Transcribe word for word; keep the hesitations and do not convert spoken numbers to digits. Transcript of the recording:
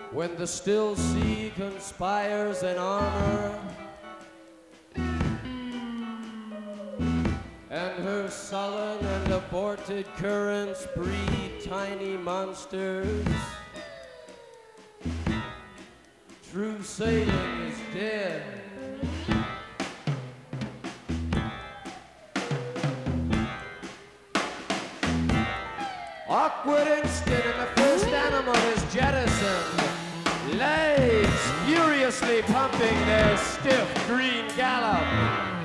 when the still sea conspires in armor, and her sullen and aborted currents breed tiny monsters, true sailing is dead. Awkward instant and the first animal is jettisoned. Legs furiously pumping their stiff green gallop.